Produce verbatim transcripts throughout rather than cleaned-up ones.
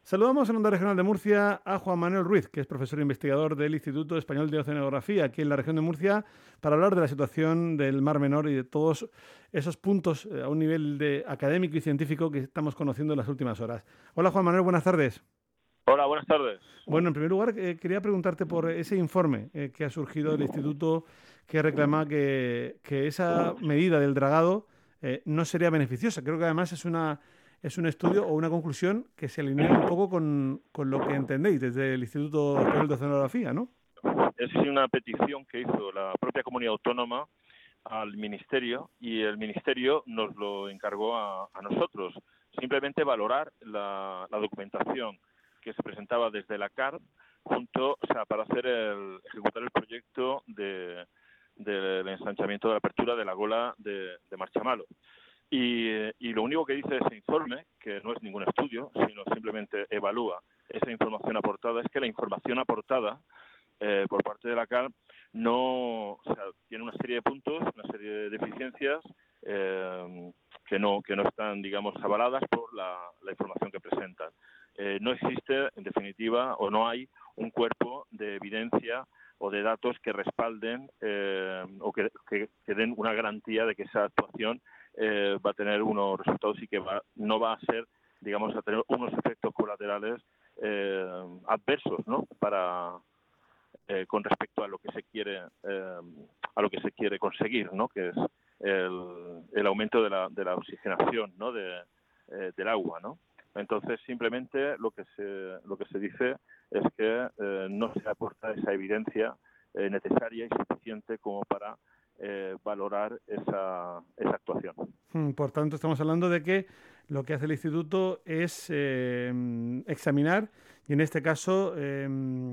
Saludamos en Onda Regional de Murcia a Juan Manuel Ruiz, que es profesor e investigador del Instituto Español de Oceanografía aquí en la región de Murcia, para hablar de la situación del Mar Menor y de todos esos puntos a un nivel de académico y científico que estamos conociendo en las últimas horas. Hola Juan Manuel, buenas tardes. Hola, buenas tardes. Bueno, en primer lugar, eh, quería preguntarte por ese informe eh, que ha surgido del Instituto que reclama que, que esa medida del dragado eh, no sería beneficiosa. Creo que además es una... Es un estudio o una conclusión que se alinea un poco con, con lo que entendéis desde el Instituto Español de Oceanografía, ¿no? Es una petición que hizo la propia comunidad autónoma al Ministerio y el Ministerio nos lo encargó a, a nosotros. Simplemente valorar la, la documentación que se presentaba desde la C A R junto, o sea, para hacer el, ejecutar el proyecto de, del ensanchamiento de la apertura de la gola de, de Marchamalo. Y, y lo único que dice ese informe, que no es ningún estudio, sino simplemente evalúa esa información aportada, es que la información aportada eh, por parte de la C A R no, o sea, tiene una serie de puntos, una serie de deficiencias eh, que no que no están, digamos, avaladas por la, la información que presentan. Eh, no existe, en definitiva, o no hay un cuerpo de evidencia o de datos que respalden eh, o que, que, que den una garantía de que esa actuación Eh, va a tener unos resultados y que va, no va a ser, digamos, a tener unos efectos colaterales eh, adversos, ¿no? Para eh, con respecto a lo que se quiere eh, a lo que se quiere conseguir, ¿no? Que es el, el aumento de la, de la oxigenación, ¿no? De, eh, del agua, ¿no? Entonces, simplemente lo que se lo que se dice es que eh, no se aporta esa evidencia eh, necesaria y suficiente como para Eh, valorar esa, esa actuación. Por tanto, estamos hablando de que lo que hace el Instituto es eh, examinar y, en este caso, eh,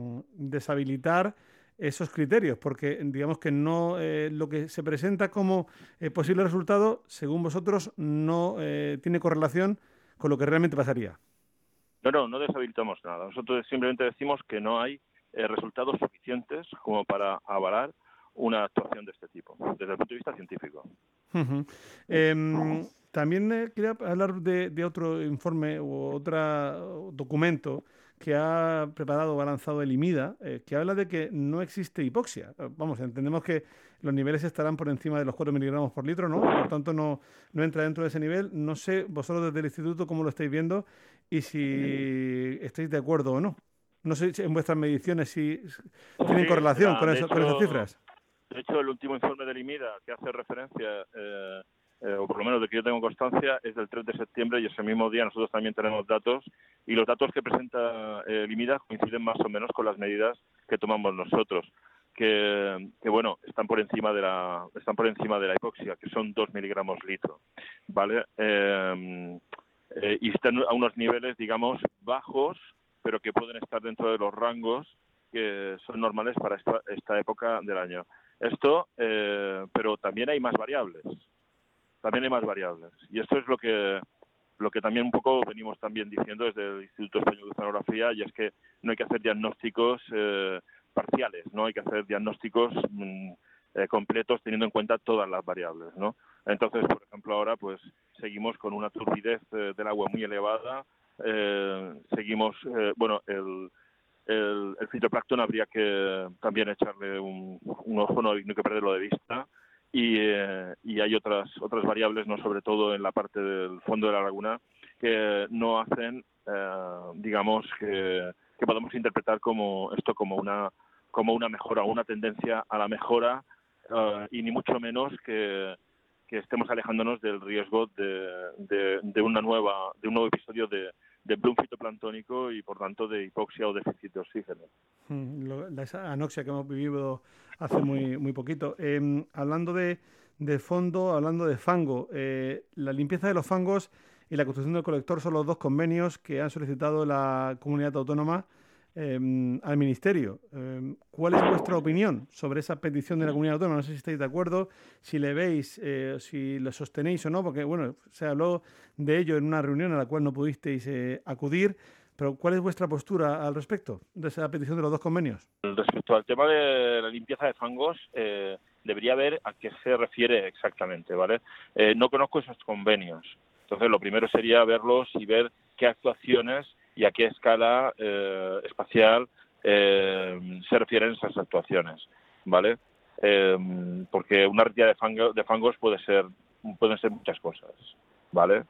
deshabilitar esos criterios, porque digamos que no eh, lo que se presenta como eh, posible resultado, según vosotros, no eh, tiene correlación con lo que realmente pasaría. No, no, no deshabilitamos nada. Nosotros simplemente decimos que no hay eh, resultados suficientes como para avalar una actuación de este tipo, desde el punto de vista científico. Uh-huh. Eh, también eh, quería hablar de, de otro informe o otro documento que ha preparado o ha lanzado el IMIDA, eh, que habla de que no existe hipoxia. Vamos, entendemos que los niveles estarán por encima de los cuatro miligramos por litro, ¿no? Por tanto, no, no entra dentro de ese nivel. No sé, vosotros desde el instituto, cómo lo estáis viendo y si estáis de acuerdo o no. No sé si en vuestras mediciones si tienen Sí, correlación mira, con, de eso, hecho, con esas cifras. De hecho, el último informe del IMIDA que hace referencia, eh, eh, o por lo menos de que yo tengo constancia, es del tres de septiembre y ese mismo día nosotros también tenemos datos y los datos que presenta eh, el IMIDA coinciden más o menos con las medidas que tomamos nosotros, que, que bueno, están por encima de la están por encima de la hipoxia, que son dos miligramos litro, ¿vale? Eh, eh, y están a unos niveles, digamos, bajos, pero que pueden estar dentro de los rangos que son normales para esta, esta época del año. Esto, eh, pero también hay más variables, también hay más variables. Y esto es lo que lo que también un poco venimos también diciendo desde el Instituto Español de Oceanografía, y es que no hay que hacer diagnósticos eh, parciales, no hay que hacer diagnósticos mm, eh, completos teniendo en cuenta todas las variables, ¿no? Entonces, por ejemplo, ahora pues seguimos con una turbidez eh, del agua muy elevada, eh, seguimos, eh, bueno, el El, el fitoplancton habría que también echarle un, un ojo, no hay que perderlo de vista, y, eh, y hay otras otras variables, no sobre todo en la parte del fondo de la laguna, que no hacen, eh, digamos, que, que podamos interpretar como esto como una como una mejora, una tendencia a la mejora, eh, y ni mucho menos que, que estemos alejándonos del riesgo de, de, de una nueva de un nuevo episodio de de bloom fitoplanctónico y, por tanto, de hipoxia o déficit de oxígeno. Lo, la, esa anoxia que hemos vivido hace muy muy poquito. Eh, hablando de, de fondo, hablando de fango, eh, la limpieza de los fangos y la construcción del colector son los dos convenios que han solicitado la comunidad autónoma eh, al Ministerio. Eh, ¿Cuál es vuestra opinión sobre esa petición de la comunidad autónoma? No sé si estáis de acuerdo, si le veis, eh, si lo sostenéis o no, porque bueno, se habló de ello en una reunión a la cual no pudisteis eh, acudir, pero ¿cuál es vuestra postura al respecto de esa petición de los dos convenios? Respecto al tema de la limpieza de fangos, eh, debería ver a qué se refiere exactamente, ¿vale? Eh, no conozco esos convenios, entonces lo primero sería verlos y ver qué actuaciones y a qué escala eh, espacial eh, se refieren esas actuaciones, ¿vale? Eh, porque una retirada de, fango, de fangos puede ser pueden ser muchas cosas, ¿vale?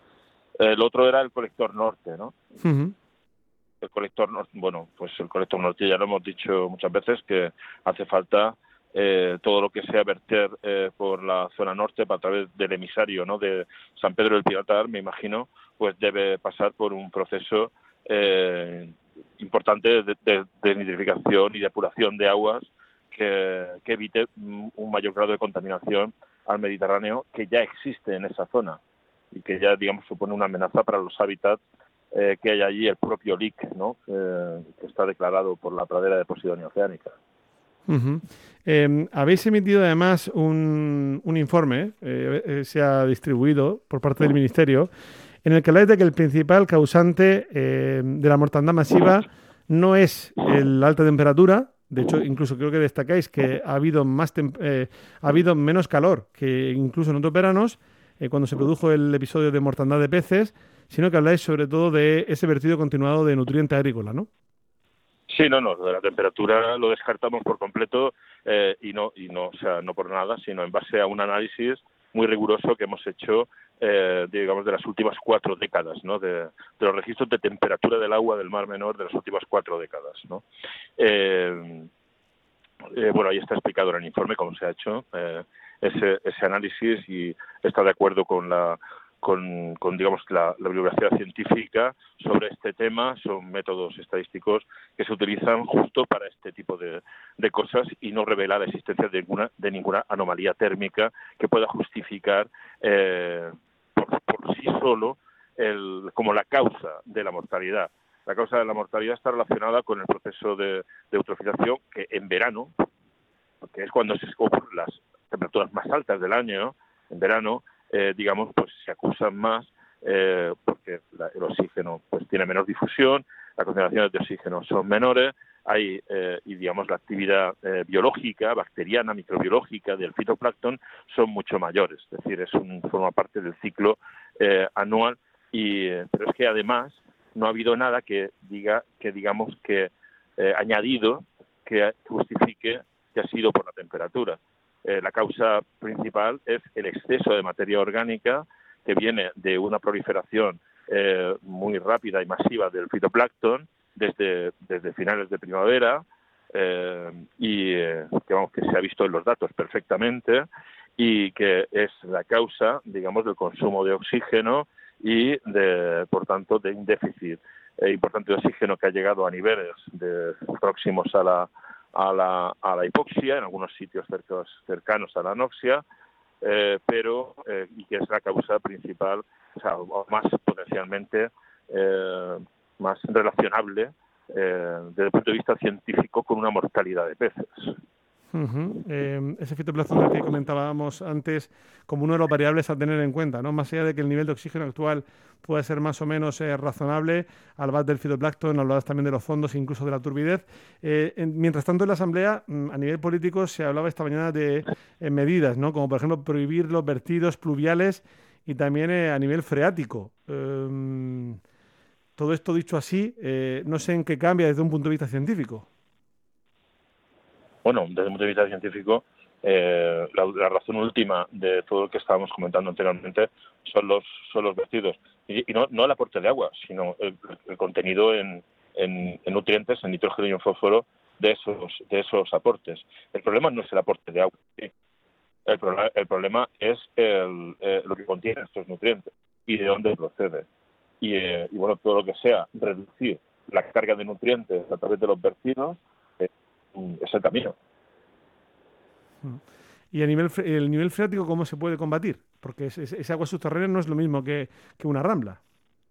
El otro era el colector norte, ¿no? Uh-huh. El colector norte, bueno, pues el colector norte ya lo hemos dicho muchas veces que hace falta eh, todo lo que sea verter eh, por la zona norte a través del emisario, ¿no? De San Pedro del Pinatar, me imagino, pues debe pasar por un proceso eh, importante de, de, de nitrificación y depuración de aguas que, que evite un mayor grado de contaminación al Mediterráneo que ya existe en esa zona y que ya, digamos, supone una amenaza para los hábitats eh, que hay allí, el propio L I C, ¿no? Eh, que está declarado por la pradera de Posidonia oceánica. Uh-huh. Eh, habéis emitido además un, un informe, eh, eh, se ha distribuido por parte del Ministerio, en el que habláis de que el principal causante eh, de la mortandad masiva no es la alta temperatura. De hecho, incluso creo que destacáis que ha habido más eh, ha habido menos calor que incluso en otros veranos, eh, cuando se produjo el episodio de mortandad de peces, sino que habláis sobre todo de ese vertido continuado de nutriente agrícola, ¿no? Sí, no, no, de la temperatura lo descartamos por completo eh, y no, y no, o sea, no por nada, sino en base a un análisis muy riguroso que hemos hecho, eh, digamos, de las últimas cuatro décadas, ¿no? De, de los registros de temperatura del agua del Mar Menor de las últimas cuatro décadas, ¿no? Eh, eh, bueno, ahí está explicado en el informe cómo se ha hecho eh, ese, ese análisis y está de acuerdo con la Con, con digamos la, la bibliografía científica sobre este tema. Son métodos estadísticos que se utilizan justo para este tipo de, de cosas y no revela la existencia de ninguna de ninguna anomalía térmica que pueda justificar eh, por, por sí solo el, como la causa de la mortalidad. La causa de la mortalidad está relacionada con el proceso de, de eutrofización que en verano, que es cuando se ocurren las temperaturas más altas del año, en verano, Eh, digamos, pues se acusan más eh, porque la, el oxígeno pues tiene menor difusión, las concentraciones de oxígeno son menores, hay eh, y digamos la actividad eh, biológica, bacteriana, microbiológica del fitoplancton son mucho mayores, es decir, es un, forma parte del ciclo eh, anual y eh, pero es que además no ha habido nada que diga que digamos que eh, añadido que justifique que ha sido por la temperatura. Eh, la causa principal es el exceso de materia orgánica que viene de una proliferación eh, muy rápida y masiva del fitoplancton desde, desde finales de primavera eh, y eh, que, vamos, que se ha visto en los datos perfectamente y que es la causa, digamos, del consumo de oxígeno y, de, por tanto, de un déficit eh, importante de oxígeno que ha llegado a niveles de, próximos a la A la, a la hipoxia, en algunos sitios cercanos, cercanos a la anoxia, eh, pero eh, y que es la causa principal, o sea, o más potencialmente eh, más relacionable eh, desde el punto de vista científico con una mortalidad de peces. Uh-huh. Eh, ese fitoplancton del que comentábamos antes como uno de los variables a tener en cuenta, ¿no? Más allá de que el nivel de oxígeno actual pueda ser más o menos eh, razonable, hablabas del fitoplancton, hablabas también de los fondos, incluso de la turbidez. Eh, en, mientras tanto, en la Asamblea, a nivel político, se hablaba esta mañana de eh, medidas, ¿no? Como por ejemplo prohibir los vertidos pluviales y también eh, a nivel freático. Eh, todo esto dicho así, eh, no sé en qué cambia desde un punto de vista científico. Bueno, desde el punto de vista científico, eh, la, la razón última de todo lo que estábamos comentando anteriormente son los, son los vertidos. Y, y no, no el aporte de agua, sino el, el contenido en, en, en nutrientes, en nitrógeno y en fósforo de esos, de esos aportes. El problema no es el aporte de agua, ¿sí? el, problema, el problema es el, eh, lo que contiene estos nutrientes y de dónde procede. Y, eh, y bueno, todo lo que sea reducir la carga de nutrientes a través de los vertidos, es el camino. ¿Y a nivel el nivel freático cómo se puede combatir? Porque ese, ese agua subterránea no es lo mismo que, que una rambla.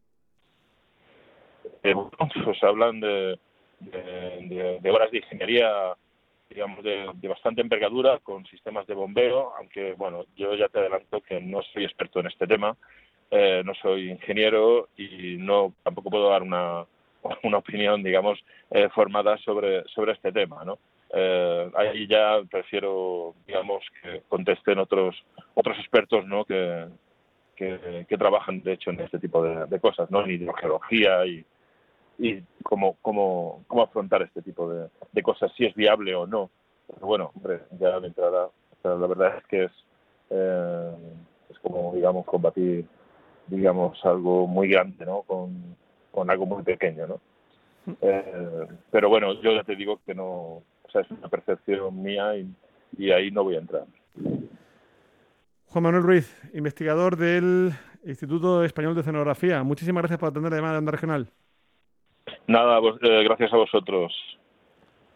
Eh, bueno, pues hablan de, de, de, de obras de ingeniería, digamos, de, de bastante envergadura, con sistemas de bombeo, aunque, bueno, yo ya te adelanto que no soy experto en este tema, eh, no soy ingeniero y no tampoco puedo dar una una opinión, digamos, eh, formada sobre sobre este tema, ¿no? Eh, ahí ya prefiero, digamos, que contesten otros otros expertos, ¿no? Que, que, que trabajan, de hecho, en este tipo de, de cosas, ¿no? En hidrogeología y, y cómo, cómo, cómo afrontar este tipo de, de cosas, si es viable o no. Pero bueno, hombre, ya de entrada, o sea, la verdad es que es, eh, es como, digamos, combatir, digamos, algo muy grande, ¿no? Con, con algo muy pequeño, ¿no? Eh, pero bueno, yo ya te digo que no, o sea, es una percepción mía y, y ahí no voy a entrar. Juan Manuel Ruiz, investigador del Instituto Español de Oceanografía. Muchísimas gracias por atender la llamada de Onda Regional. Nada, pues, eh, gracias a vosotros.